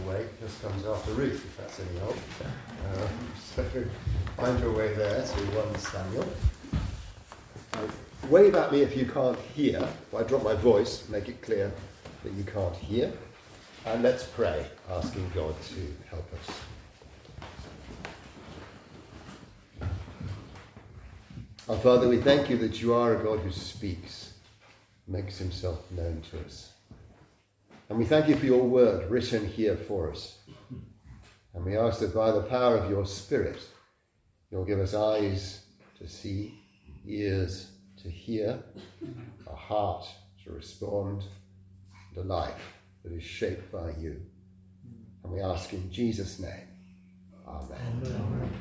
way. It just comes after Ruth, if that's any help. So find your way there to 1 Samuel. Wave at me if you can't hear. If I drop my voice, make it clear that you can't hear. And let's pray, asking God to help us. Our Father, we thank you that you are a God who speaks, makes himself known to us. And we thank you for your word written here for us. And we ask that by the power of your Spirit, you'll give us eyes to see, ears to hear, a heart to respond, and a life that is shaped by you. And we ask in Jesus' name. Amen. Amen.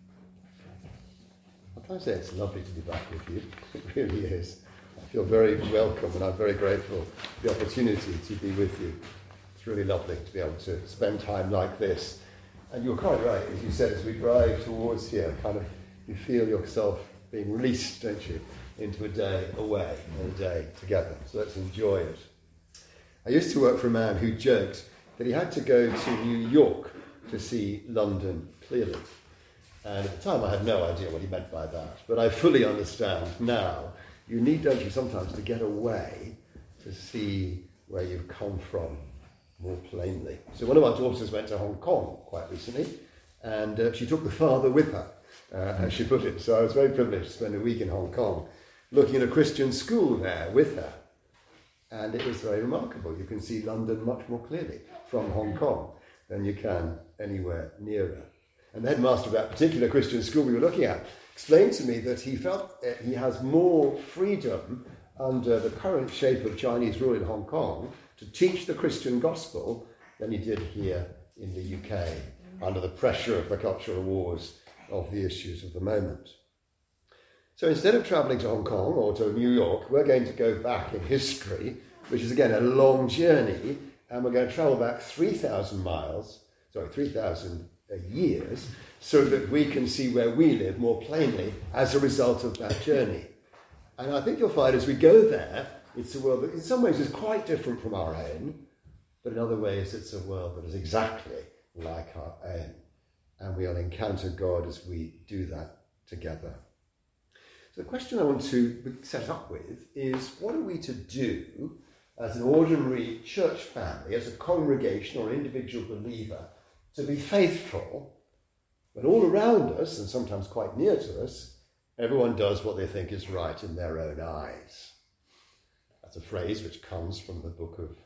I say it's lovely to be back with you. It really is. I feel very welcome and I'm very grateful for the opportunity to be with you. It's really lovely to be able to spend time like this. And you're quite right, as you said, as we drive towards here, you feel yourself being released, don't you, into a day away and a day together. So let's enjoy it. I used to work for a man who joked that he had to go to New York to see London clearly. And at the time I had no idea what he meant by that. But I fully understand now. You need, don't you, sometimes to get away to see where you've come from more plainly. So one of our daughters went to Hong Kong quite recently, and she took the father with her, as she put it. So I was very privileged to spend a week in Hong Kong looking at a Christian school there with her. And it was very remarkable. You can see London much more clearly from Hong Kong than you can anywhere nearer. And the headmaster of that particular Christian school we were looking at explained to me that he felt he has more freedom under the current shape of Chinese rule in Hong Kong to teach the Christian gospel than he did here in the UK, under the pressure of the cultural wars of the issues of the moment. So instead of travelling to Hong Kong or to New York, we're going to go back in history, which is again a long journey, and we're going to travel back 3,000 years, so that we can see where we live more plainly as a result of that journey. And I think you'll find as we go there, it's a world that in some ways is quite different from our own, but in other ways it's a world that is exactly like our own. And we'll encounter God as we do that together. So the question I want to set up with is, what are we to do as an ordinary church family, as a congregation or individual believer, to be faithful when all around us, and sometimes quite near to us, everyone does what they think is right in their own eyes. That's a phrase which comes from the book of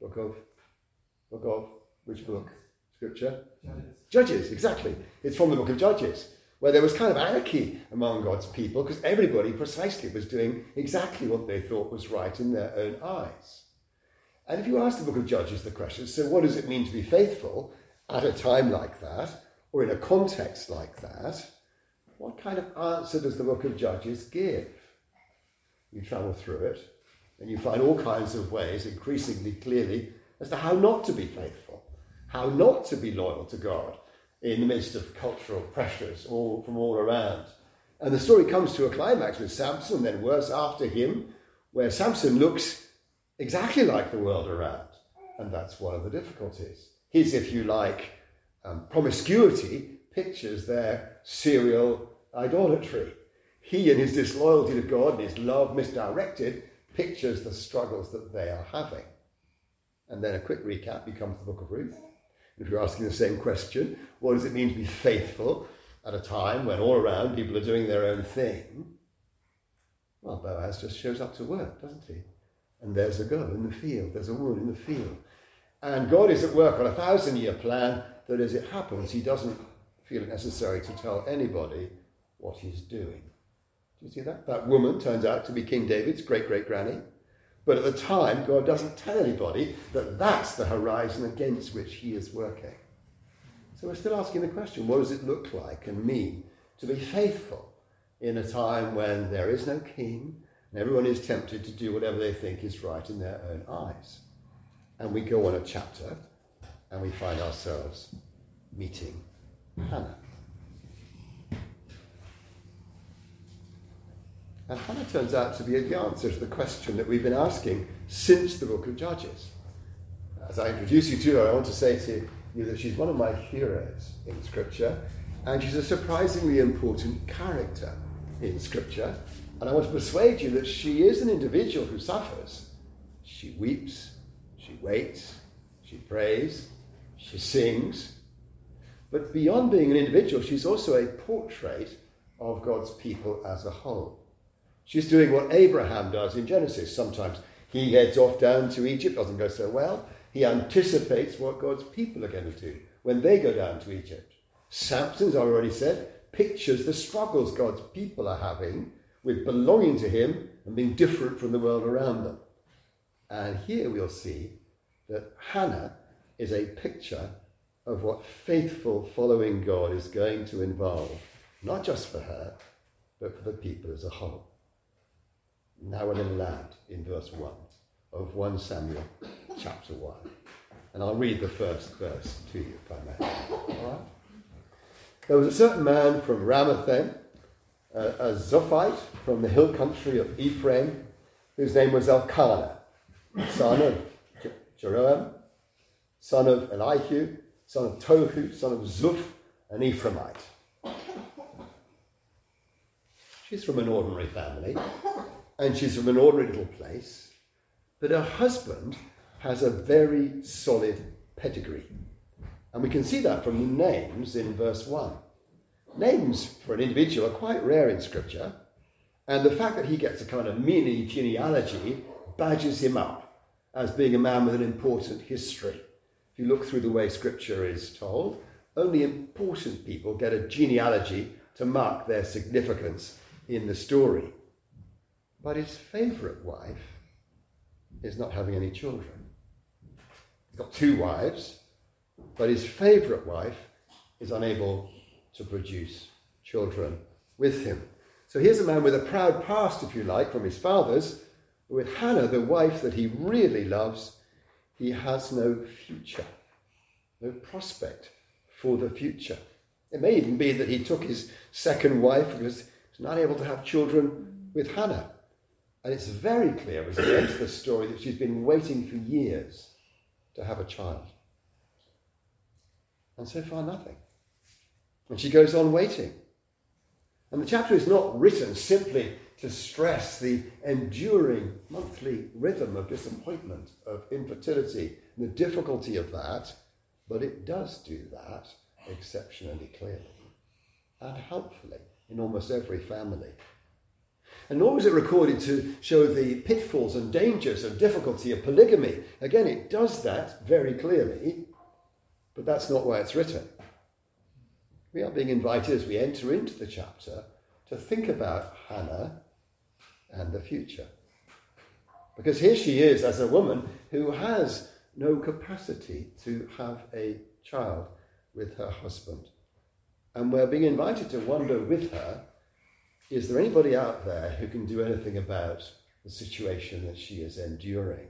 which book? Scripture? Judges, exactly. It's from the book of Judges, where there was kind of anarchy among God's people because everybody precisely was doing exactly what they thought was right in their own eyes. And if you ask the book of Judges the question, so what does it mean to be faithful at a time like that, or in a context like that, what kind of answer does the book of Judges give? You travel through it, and you find all kinds of ways, increasingly clearly, as to how not to be faithful, how not to be loyal to God in the midst of cultural pressures from all around. And the story comes to a climax with Samson, and then worse after him, where Samson looks exactly like the world around. And that's one of the difficulties. His, if you like, promiscuity pictures their serial idolatry. He, in his disloyalty to God and his love misdirected, pictures the struggles that they are having. And then a quick recap becomes the book of Ruth. If you're asking the same question, what does it mean to be faithful at a time when all around people are doing their own thing? Well, Boaz just shows up to work, doesn't he? And there's a girl in the field, there's a woman in the field. And God is at work on a 1,000-year plan that, as it happens, he doesn't feel it necessary to tell anybody what he's doing. Do you see that? That woman turns out to be King David's great-great-granny. But at the time, God doesn't tell anybody that that's the horizon against which he is working. So we're still asking the question, what does it look like and mean to be faithful in a time when there is no king and everyone is tempted to do whatever they think is right in their own eyes? And we go on a chapter and we find ourselves meeting Hannah. And Hannah turns out to be the answer to the question that we've been asking since the book of Judges. As I introduce you to her, I want to say to you that she's one of my heroes in Scripture, and she's a surprisingly important character in Scripture. And I want to persuade you that she is an individual who suffers. She weeps, she waits, she prays, she sings. But beyond being an individual, she's also a portrait of God's people as a whole. She's doing what Abraham does in Genesis. Sometimes he heads off down to Egypt, doesn't go so well. He anticipates what God's people are going to do when they go down to Egypt. Samson, as I already said, pictures the struggles God's people are having with belonging to him and being different from the world around them. And here we'll see that Hannah is a picture of what faithful following God is going to involve, not just for her, but for the people as a whole. Now we're going to land in verse 1 of 1 Samuel chapter 1. And I'll read the first verse to you, if I may. All right? There was a certain man from Ramathaim, a Zophite from the hill country of Ephraim, whose name was Elkanah, son of Jeroham, son of Elihu, son of Tohu, son of Zuph, an Ephraimite. She's from an ordinary family, and she's from an ordinary little place, but her husband has a very solid pedigree. And we can see that from the names in verse 1. Names for an individual are quite rare in Scripture, and the fact that he gets a kind of mini genealogy badges him up as being a man with an important history. If you look through the way Scripture is told, only important people get a genealogy to mark their significance in the story. But his favourite wife is not having any children. He's got 2 wives, but his favourite wife is unable to produce children with him. So here's a man with a proud past, if you like, from his fathers. But with Hannah, the wife that he really loves, he has no future, no prospect for the future. It may even be that he took his second wife because he was not able to have children with Hannah. And it's very clear as he ends the story that she's been waiting for years to have a child. And so far nothing. And she goes on waiting. And the chapter is not written simply to stress the enduring monthly rhythm of disappointment, of infertility, and the difficulty of that, but it does do that exceptionally clearly and helpfully in almost every family. And nor was it recorded to show the pitfalls and dangers and difficulty of polygamy. Again, it does that very clearly, but that's not why it's written. We are being invited as we enter into the chapter to think about Hannah and the future. Because here she is as a woman who has no capacity to have a child with her husband. And we're being invited to wonder with her, is there anybody out there who can do anything about the situation that she is enduring?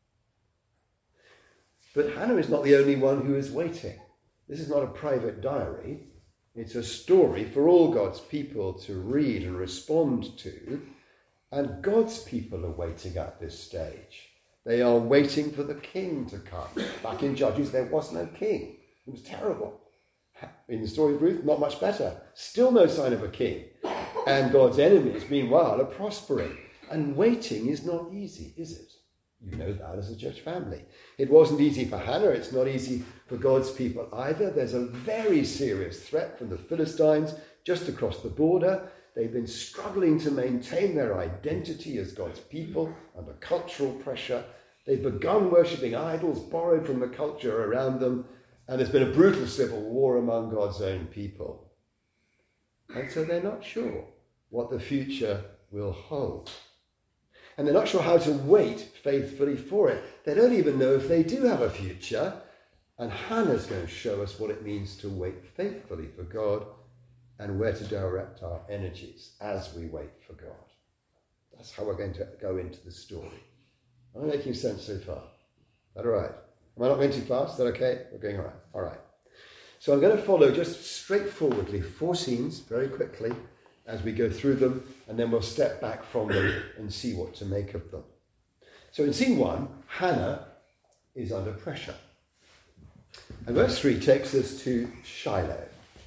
But Hannah is not the only one who is waiting. This is not a private diary. It's a story for all God's people to read and respond to. And God's people are waiting at this stage. They are waiting for the king to come. Back in Judges, there was no king. It was terrible. In the story of Ruth, not much better. Still no sign of a king. And God's enemies, meanwhile, are prospering. And waiting is not easy, is it? You know that as a church family. It wasn't easy for Hannah. It's not easy for God's people either. There's a very serious threat from the Philistines just across the border. They've been struggling to maintain their identity as God's people under cultural pressure. They've begun worshipping idols borrowed from the culture around them. And there's been a brutal civil war among God's own people. And so they're not sure what the future will hold. And they're not sure how to wait faithfully for it. They don't even know if they do have a future. And Hannah's going to show us what it means to wait faithfully for God and where to direct our energies as we wait for God. That's how we're going to go into the story. Am I making sense so far? Is that all right? Am I not going too fast? Is that okay? We're going all right. All right. So I'm going to follow just straightforwardly 4 scenes very quickly as we go through them, and then we'll step back from them and see what to make of them. So in scene 1, Hannah is under pressure. And verse 3 takes us to Shiloh.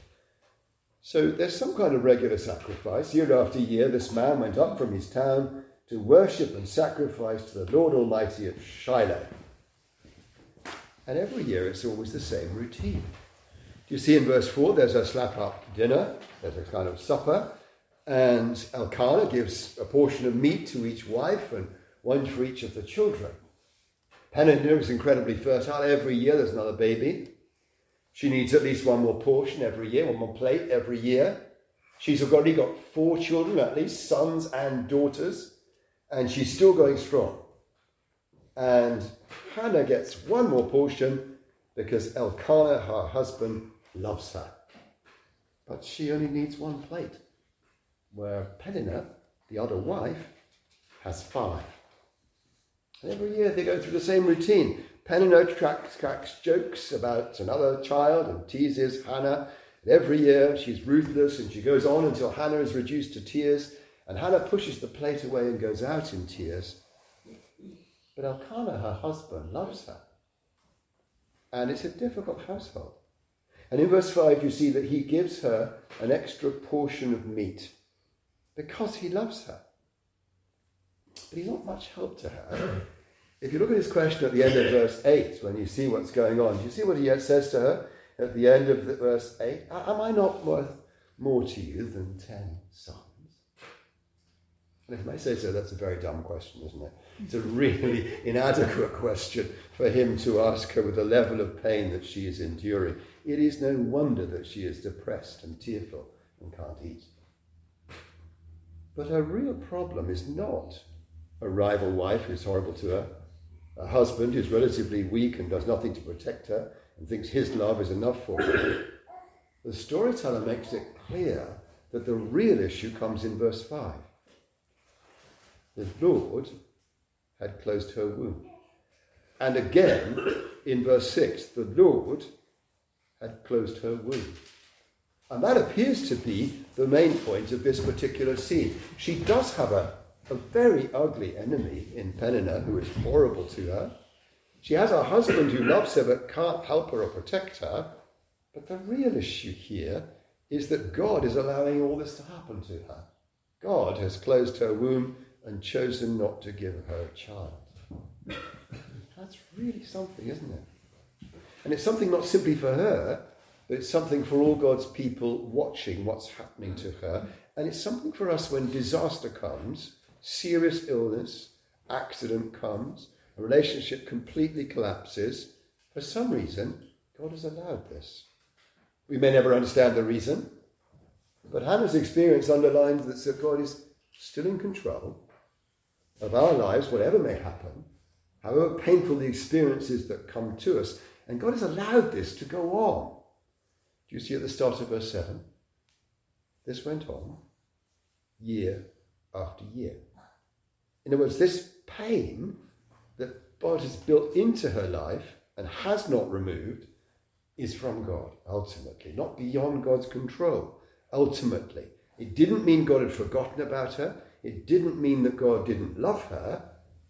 So there's some kind of regular sacrifice. Year after year, this man went up from his town to worship and sacrifice to the Lord Almighty at Shiloh. And every year it's always the same routine. Do you see in verse 4, there's a slap-up dinner, there's a kind of supper, and Elkanah gives a portion of meat to each wife and one for each of the children. Peninnah is incredibly fertile. Every year there's another baby. She needs at least one more portion every year, one more plate every year. She's already got 4 children, at least, sons and daughters, and she's still going strong. And Hannah gets one more portion because Elkanah, her husband, loves her. But she only needs one plate, where Peninnah, the other wife, has 5. And every year they go through the same routine. Peninnah cracks jokes about another child and teases Hannah. And every year she's ruthless and she goes on until Hannah is reduced to tears. And Hannah pushes the plate away and goes out in tears. But Elkanah, her husband, loves her. And it's a difficult household. And in verse 5 you see that he gives her an extra portion of meat because he loves her. But he's not much help to her. If you look at his question at the end of verse 8, when you see what's going on, do you see what he says to her at the end of verse 8? Am I not worth more to you than 10 sons? And if I may say so, that's a very dumb question, isn't it? It's a really inadequate question for him to ask her with the level of pain that she is enduring. It is no wonder that she is depressed and tearful and can't eat. But her real problem is not a rival wife who's horrible to her, a husband who's relatively weak and does nothing to protect her and thinks his love is enough for her. The storyteller makes it clear that the real issue comes in verse 5. The Lord had closed her womb. And again, in verse 6, the Lord had closed her womb. And that appears to be the main point of this particular scene. She does have a very ugly enemy in Peninnah who is horrible to her. She has a husband who loves her but can't help her or protect her. But the real issue here is that God is allowing all this to happen to her. God has closed her womb and chosen not to give her a child. That's really something, isn't it? And it's something not simply for her, but it's something for all God's people watching what's happening to her. And it's something for us when disaster comes, serious illness, accident comes, a relationship completely collapses. For some reason, God has allowed this. We may never understand the reason, but Hannah's experience underlines that God is still in control of our lives, whatever may happen, however painful the experiences that come to us. And God has allowed this to go on. Do you see at the start of verse 7? This went on year after year. In other words, this pain that God has built into her life and has not removed is from God, ultimately, not beyond God's control, ultimately. It didn't mean God had forgotten about her. It didn't mean that God didn't love her.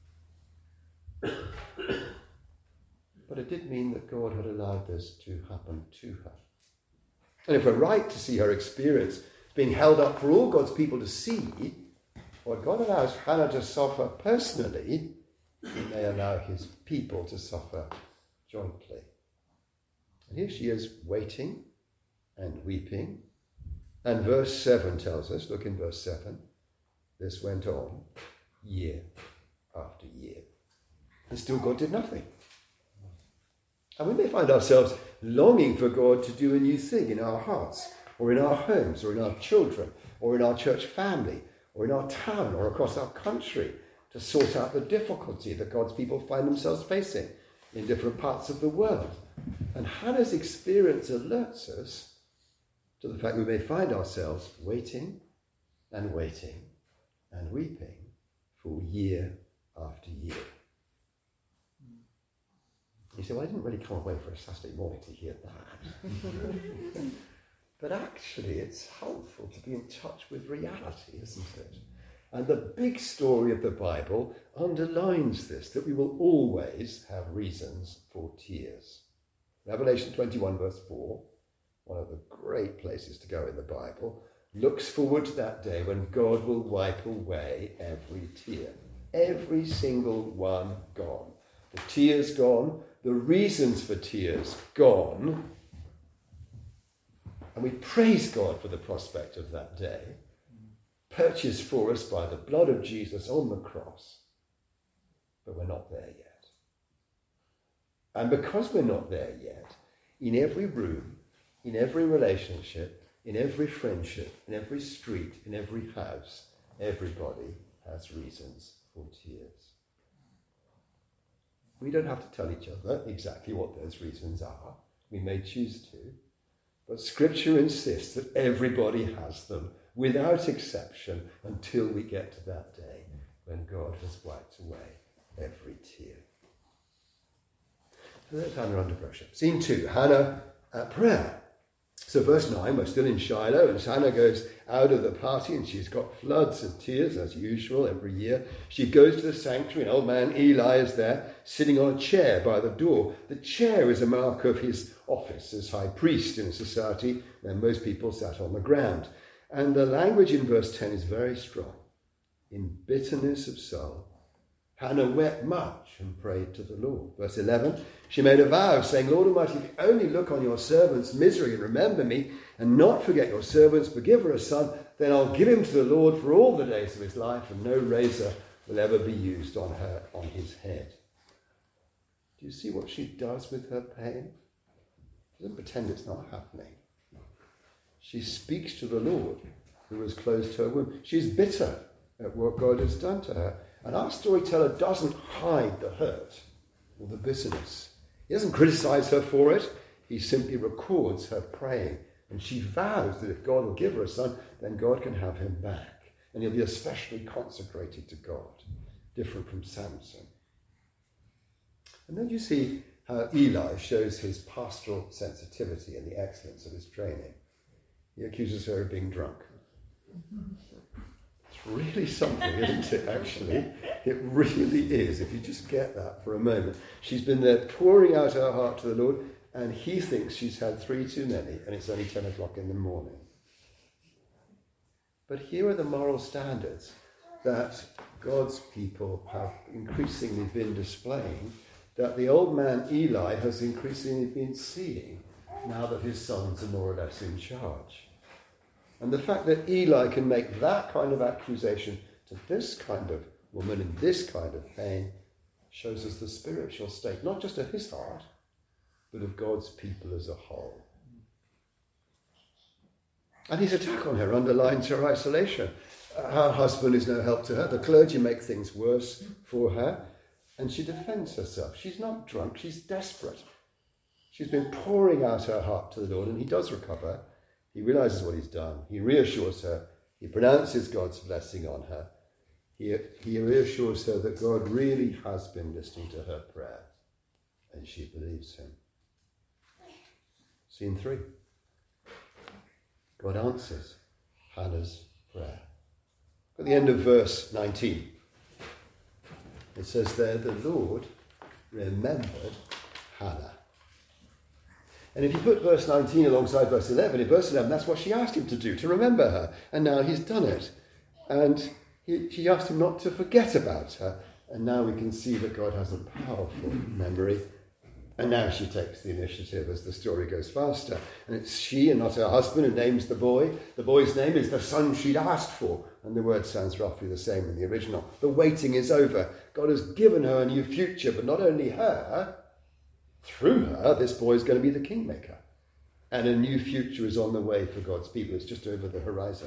But it did mean that God had allowed this to happen to her. And if we're right to see her experience being held up for all God's people to see, what God allows Hannah to suffer personally, he may allow his people to suffer jointly. And here she is waiting and weeping. And verse 7 tells us, look in verse 7, this went on year after year. And still God did nothing. And we may find ourselves longing for God to do a new thing in our hearts, or in our homes, or in our children, or in our church family, or in our town, or across our country, to sort out the difficulty that God's people find themselves facing in different parts of the world. And Hannah's experience alerts us to the fact we may find ourselves waiting and waiting and weeping for year after year. You say, well, I didn't really come away for a Saturday morning to hear that. But actually, it's helpful to be in touch with reality, isn't it? And the big story of the Bible underlines this, that we will always have reasons for tears. Revelation 21 verse 4, one of the great places to go in the Bible, looks forward to that day when God will wipe away every tear. Every single one gone. The tears gone, the reasons for tears gone. And we praise God for the prospect of that day, purchased for us by the blood of Jesus on the cross. But we're not there yet. And because we're not there yet, in every room, in every relationship, in every friendship, in every street, in every house, everybody has reasons for tears. We don't have to tell each other exactly what those reasons are. We may choose to. But Scripture insists that everybody has them, without exception, until we get to that day when God has wiped away every tear. So that's Hannah under pressure. Scene 2, Hannah at prayer. So verse 9, we're still in Shiloh, and Hannah goes out of the party, and she's got floods of tears, as usual, every year. She goes to the sanctuary, and old man Eli is there, sitting on a chair by the door. The chair is a mark of his office as high priest in a society where most people sat on the ground. And the language in verse 10 is very strong. In bitterness of soul, Hannah wept much and prayed to the Lord. Verse 11, she made a vow, saying, Lord Almighty, if you only look on your servant's misery and remember me, and not forget your servants, but give her a son, then I'll give him to the Lord for all the days of his life, and no razor will ever be used on his head. Do you see what she does with her pain? She doesn't pretend it's not happening. She speaks to the Lord, who has closed her womb. She's bitter at what God has done to her. And our storyteller doesn't hide the hurt or the bitterness. He doesn't criticize her for it. He simply records her praying. And she vows that if God will give her a son, then God can have him back. And he'll be especially consecrated to God, different from Samson. And then you see how Eli shows his pastoral sensitivity and the excellence of his training. He accuses her of being drunk. It's really something, isn't it, actually? It really is, if you just get that for a moment. She's been there pouring out her heart to the Lord, and he thinks she's had 3 too many, and it's only 10 o'clock in the morning. But here are the moral standards that God's people have increasingly been displaying, that the old man Eli has increasingly been seeing now that his sons are more or less in charge. And the fact that Eli can make that kind of accusation to this kind of woman in this kind of pain shows us the spiritual state, not just of his heart, but of God's people as a whole. And his attack on her underlines her isolation. Her husband is no help to her. The clergy make things worse for her, and she defends herself. She's not drunk, she's desperate. She's been pouring out her heart to the Lord, and he does recover. He realizes what he's done. He reassures her. He pronounces God's blessing on her. He reassures her that God really has been listening to her prayer, and she believes him. Scene 3. God answers Hannah's prayer. At the end of verse 19, it says there, the Lord remembered Hannah. And if you put verse 19 alongside verse 11, in verse 11, that's what she asked him to do, to remember her. And now he's done it. And she asked him not to forget about her. And now we can see that God has a powerful memory. And now she takes the initiative as the story goes faster. And it's she and not her husband who names the boy. The boy's name is the son she'd asked for. And the word sounds roughly the same in the original. The waiting is over. God has given her a new future, but not only her, through her, this boy is going to be the kingmaker. And a new future is on the way for God's people. It's just over the horizon.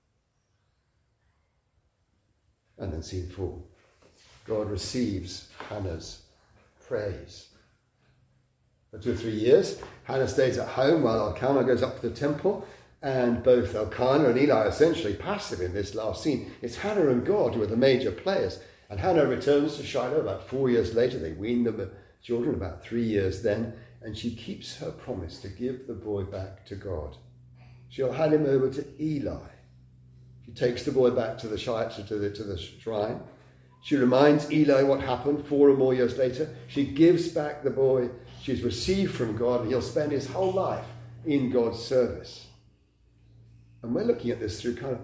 And then scene 4. God receives Hannah's praise. For 2 or 3 years, Hannah stays at home while Elkanah goes up to the temple. And both Elkanah and Eli are essentially passive in this last scene. It's Hannah and God who are the major players. And Hannah returns to Shiloh about 4 years later. They wean them children about 3 years then, and she keeps her promise to give the boy back to God. She'll hand him over to Eli. She takes the boy back to the shrine. She reminds Eli what happened 4 or more years later. She gives back the boy she's received from God, and he'll spend his whole life in God's service. And we're looking at this through kind of,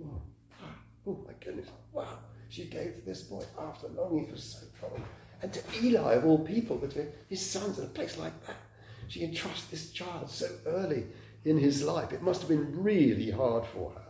oh my goodness, wow, she gave this boy after longing for so long. And to Eli, of all people, between his sons in a place like that, she entrusts this child so early in his life. It must have been really hard for her.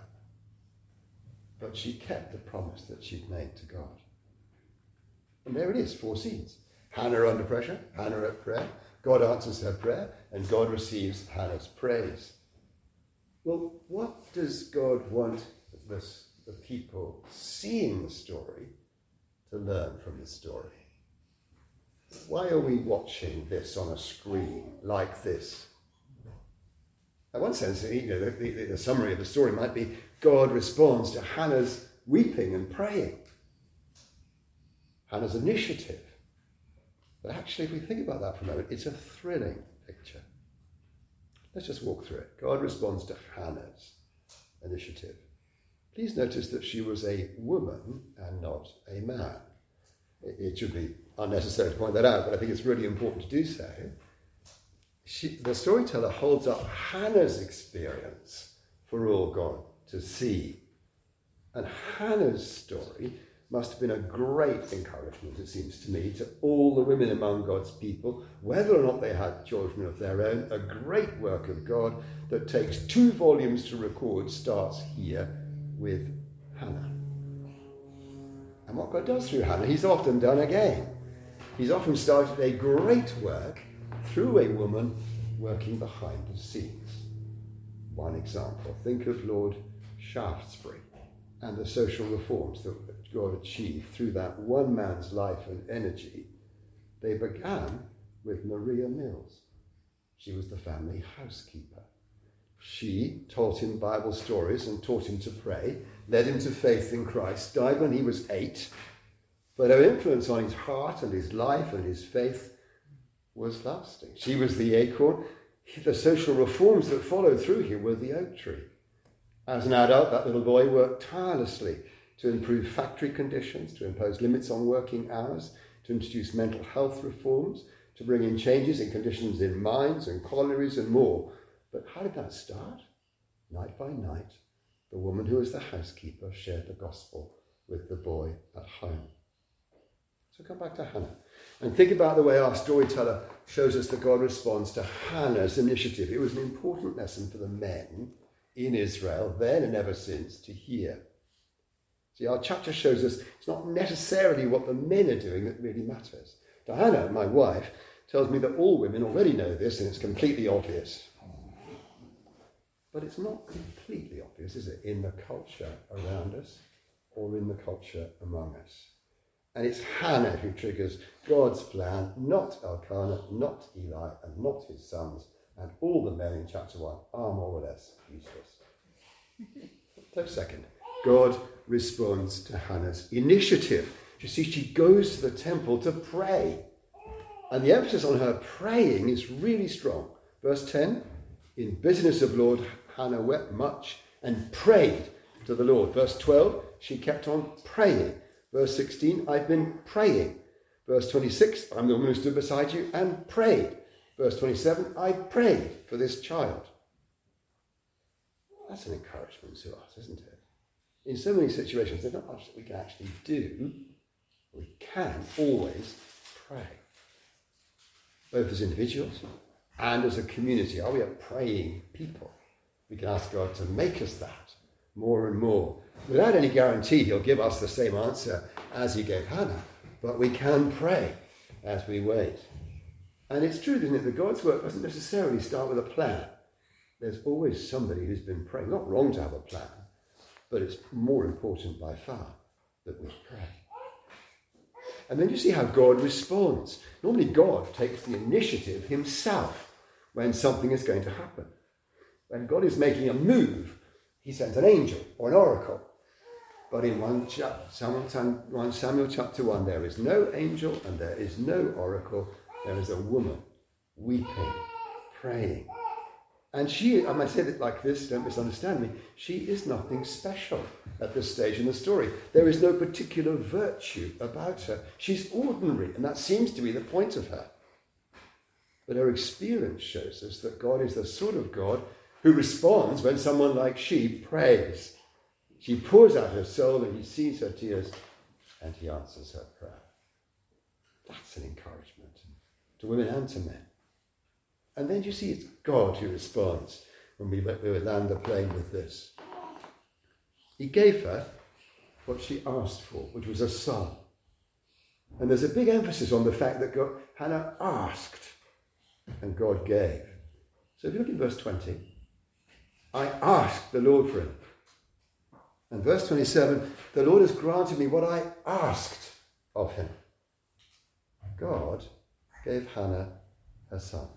But she kept the promise that she'd made to God. And there it is, 4 scenes. Hannah under pressure, Hannah at prayer, God answers her prayer, and God receives Hannah's praise. Well, what does God want the people seeing the story to learn from the story? Why are we watching this on a screen like this? In one sense, the summary of the story might be God responds to Hannah's weeping and praying, Hannah's initiative. But actually, if we think about that for a moment, it's a thrilling picture. Let's just walk through it. God responds to Hannah's initiative. Please notice that she was a woman and not a man. It should be unnecessary to point that out, but I think it's really important to do so. The storyteller holds up Hannah's experience for all God to see. And Hannah's story must have been a great encouragement, it seems to me, to all the women among God's people, whether or not they had children of their own. A great work of God that takes 2 volumes to record starts here with Hannah. And what God does through Hannah, he's often done again. He's often started a great work through a woman working behind the scenes. One example, think of Lord Shaftesbury and the social reforms that God achieved through that one man's life and energy. They began with Maria Mills. She was the family housekeeper. She taught him Bible stories and taught him to pray, led him to faith in Christ, died when he was 8, but her influence on his heart and his life and his faith was lasting. She was the acorn. The social reforms that followed through here were the oak tree. As an adult, that little boy worked tirelessly to improve factory conditions, to impose limits on working hours, to introduce mental health reforms, to bring in changes in conditions in mines and collieries and more. But how did that start? Night by night, the woman who was the housekeeper shared the gospel with the boy at home. So come back to Hannah and think about the way our storyteller shows us that God responds to Hannah's initiative. It was an important lesson for the men in Israel, then and ever since, to hear. See, our chapter shows us it's not necessarily what the men are doing that really matters. Diana, my wife, tells me that all women already know this and it's completely obvious. But it's not completely obvious, is it, in the culture around us or in the culture among us? And it's Hannah who triggers God's plan, not Elkanah, not Eli, and not his sons, and all the men in chapter 1 are more or less useless. So second, God responds to Hannah's initiative. You see, she goes to the temple to pray. And the emphasis on her praying is really strong. Verse 10, in bitterness of Lord, Hannah wept much and prayed to the Lord. Verse 12, she kept on praying. Verse 16, I've been praying. Verse 26, I'm the woman who stood beside you and prayed. Verse 27, I prayed for this child. That's an encouragement to us, isn't it? In so many situations, there's not much that we can actually do. We can always pray. Both as individuals and as a community. Are we a praying people? We can ask God to make us that more and more. Without any guarantee he'll give us the same answer as he gave Hannah. But we can pray as we wait. And it's true, isn't it, that God's work doesn't necessarily start with a plan. There's always somebody who's been praying. Not wrong to have a plan, but it's more important by far that we pray. And then you see how God responds. Normally God takes the initiative himself when something is going to happen. When God is making a move, he sends an angel or an oracle. But in 1 Samuel chapter 1, there is no angel and there is no oracle. There is a woman weeping, praying. And she, I might say it like this, don't misunderstand me, she is nothing special at this stage in the story. There is no particular virtue about her. She's ordinary, and that seems to be the point of her. But her experience shows us that God is the sort of God who responds when someone like she prays. She pours out her soul and he sees her tears and he answers her prayer. That's an encouragement to women and to men. And then you see it's God who responds when we land the plane with this. He gave her what she asked for, which was a son. And there's a big emphasis on the fact that Hannah asked and God gave. So if you look in verse 20, I asked the Lord for him. And verse 27, the Lord has granted me what I asked of him. God gave Hannah her son.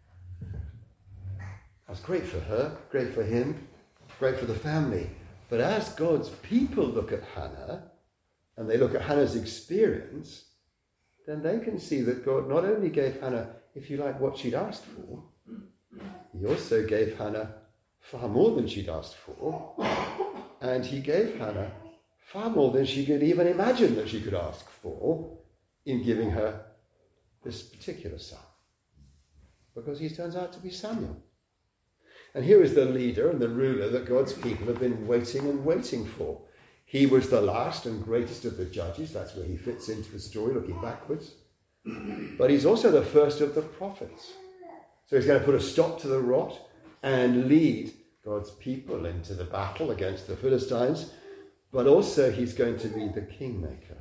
That's great for her, great for him, great for the family. But as God's people look at Hannah, and they look at Hannah's experience, then they can see that God not only gave Hannah, if you like, what she'd asked for, he also gave Hannah far more than she'd asked for, and he gave Hannah far more than she could even imagine that she could ask for in giving her this particular son. Because he turns out to be Samuel. And here is the leader and the ruler that God's people have been waiting and waiting for. He was the last and greatest of the judges. That's where he fits into the story, looking backwards. But he's also the first of the prophets. So he's going to put a stop to the rot and lead God's people into the battle against the Philistines. But also he's going to be the kingmaker.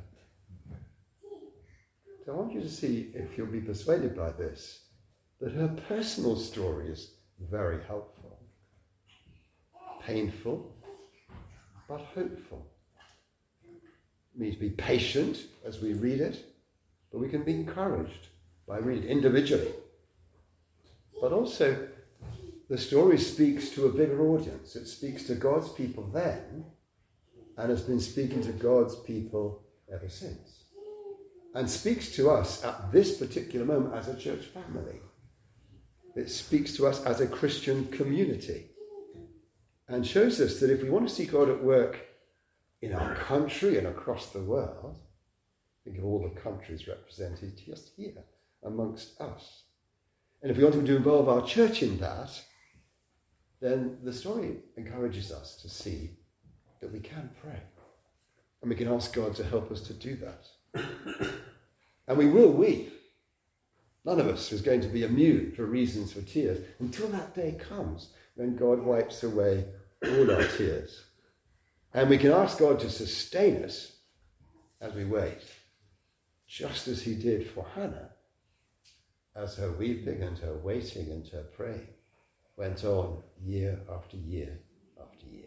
So I want you to see, if you'll be persuaded by this, that her personal story is very helpful. Painful, but hopeful. It means be patient as we read it, but we can be encouraged by reading it individually. But also, the story speaks to a bigger audience. It speaks to God's people then, and has been speaking to God's people ever since. And speaks to us at this particular moment as a church family. It speaks to us as a Christian community. And shows us that if we want to see God at work in our country and across the world, think of all the countries represented just here amongst us. And if we want him to involve our church in that, then the story encourages us to see that we can pray. And we can ask God to help us to do that. And we will weep. None of us is going to be immune for reasons for tears until that day comes when God wipes away all our tears. And we can ask God to sustain us as we wait, just as he did for Hannah, as her weeping and her waiting and her praying went on year after year after year.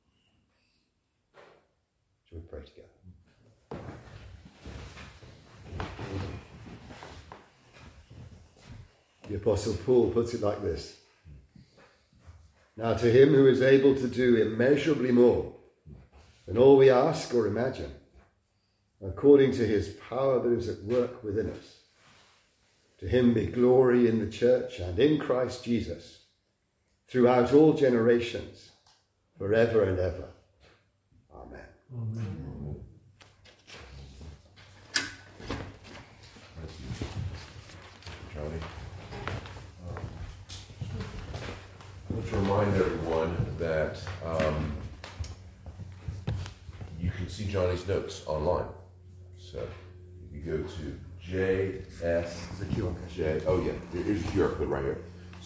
Shall we pray together? The Apostle Paul puts it like this. Now to him who is able to do immeasurably more than all we ask or imagine, according to his power that is at work within us, to him be glory in the church and in Christ Jesus, throughout all generations, forever and ever. Amen. Amen. Johnny. I want to remind everyone that you can see Johnny's notes online. So you go to JS. There's a QR code. Oh yeah, there's a QR code right here.